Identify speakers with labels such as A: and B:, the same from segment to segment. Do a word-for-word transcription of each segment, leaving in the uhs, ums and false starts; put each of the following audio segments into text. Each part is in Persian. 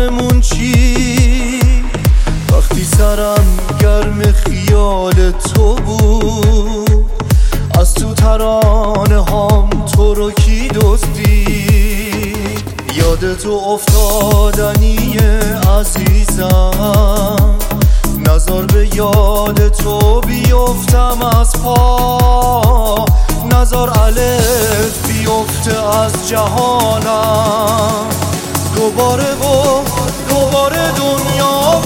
A: آسمون چی؟ وقتی سرم گرم خیال تو بود، از تو ترانه هام تو رو کی دزدید؟ یاد تو افتادنی عزیزم، نظر به یاد تو بیفتم از پا، نظر الف بیفته از جهانم. دوباره و دوباره دنیا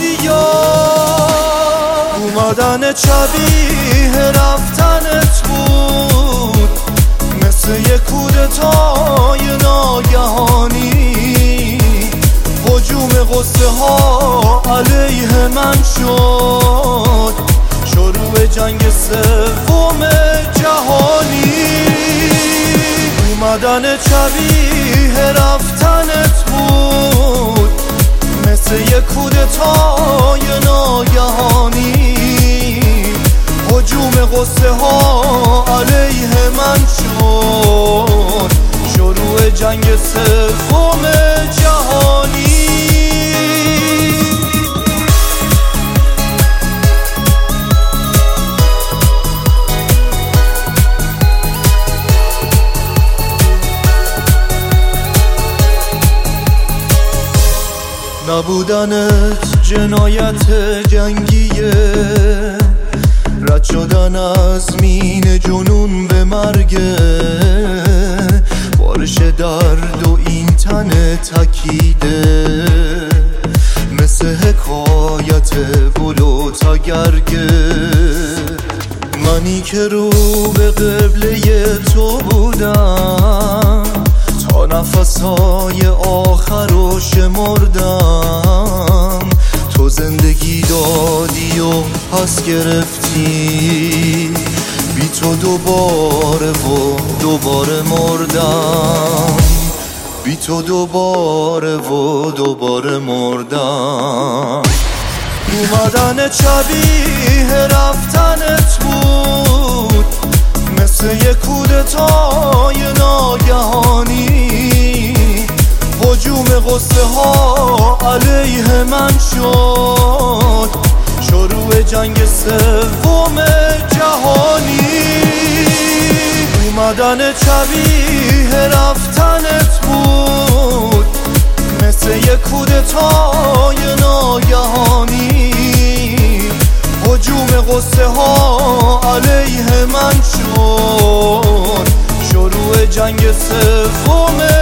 A: بیاد، اومدن شبیه رفتنت بود، مثل یک کودتای ناگهانی. هجوم غصه ها علیه من شد، شروع جنگ سوم جهانی. اومدن شبیه رفتنت بود، مثل یک کودتای ناگهانی. هجوم غصه ها علیه من شد، شروع جنگ سوم جهانی. نبودنت جنایت جنگیه، رد شدن از مین جنون به مرگه. بارش درد و این تن تکیده، مثل حکایت بلو تگرگه. منی که رو به قبله تو بودم، تا نفسهای آخر رو شمردم. تو زندگی دادی و پس گرفتی، بی تو دوباره و دوباره مردم، بی تو دوباره و دوباره مردم. اومدن شبیه رفتنت بود، مثل یک کودتای ناگهانی. هجوم غصه ها علیه من شد، شروع جنگ سوم جهانی. اومدن شبیه رفتنت بود، مثل یک کودتای ناگهانی. هجوم غصه ها علیه من شد، شروع جنگ سوم